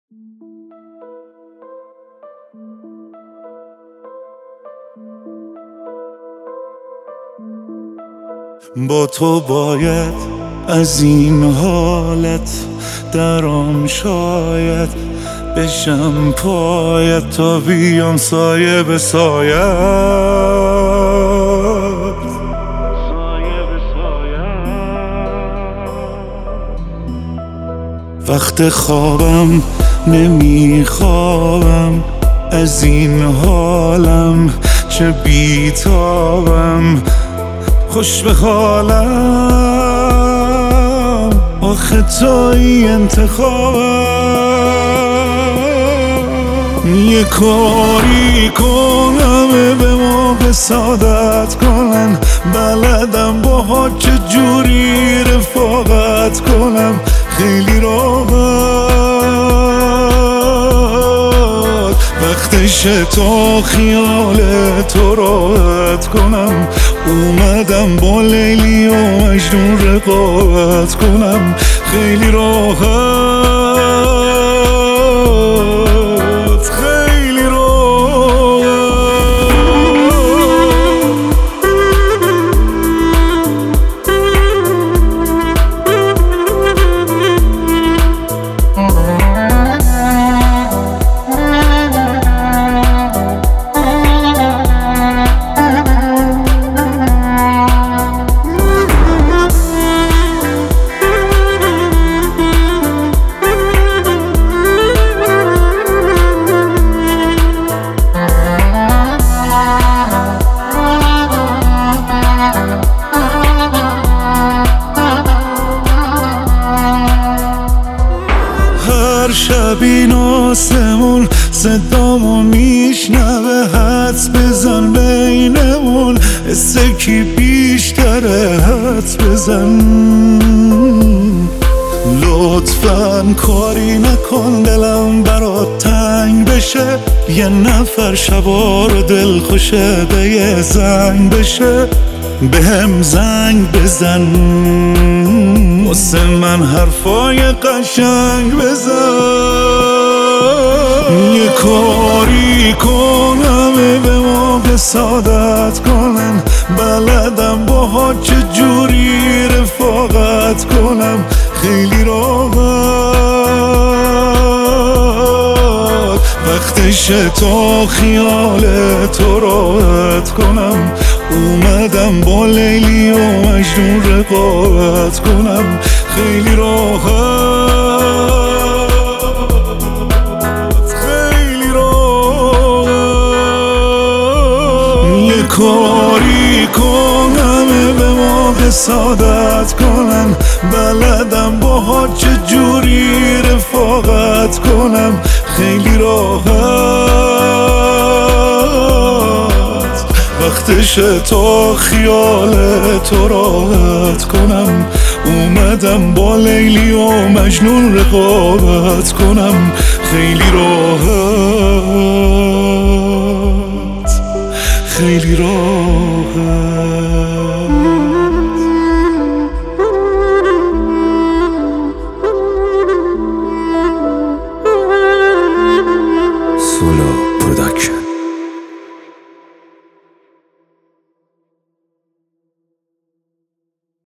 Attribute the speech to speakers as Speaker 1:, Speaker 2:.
Speaker 1: با تو باید از این حالت درام، شاید بشم پایت تا بیام سایه به سایت. وقت خوابم نمیخوابم از این حالم، چه بیتابم خوش به حالم، آخه توی انتخابم. یه کاری کنم به موقع سعادت کنن، بلدم با چه جوری رفاقت کنم، خیلی راحت وقتشه تا خیال تو راحت کنم. اومدم با لیلی و مجنون رقابت کنم، خیلی راحت، خیلی راحت. شب این آسمون صدامو میشنوه، حدس بزن بینمون حسه کی بیشتره، حدس بزن. لطفاً کاری نکن دلم برات تنگ بشه، یه نفر شبا دل خوشه به یه زنگ بشه، به هم زنگ بزن واسه من حرفای قشنگ بزن. یه کاری کنم به موقع سعادت کنن، بلدم با چه جوری رفاقت کنم، خیلی راحت وقتشه تا خیال تو راحت کنم. اومدم با لیلی و مجنون رقابت کنم، خیلی راحت، خیلی راحت. یه کاری کنم به موقع سعادت کنن، بلدم با چه جوری رفاقت کنم، خیلی راحت وقتشه تا خیال تو راحت کنم. اومدم با لیلی و مجنون رقابت کنم، خیلی راحت، خیلی راحت.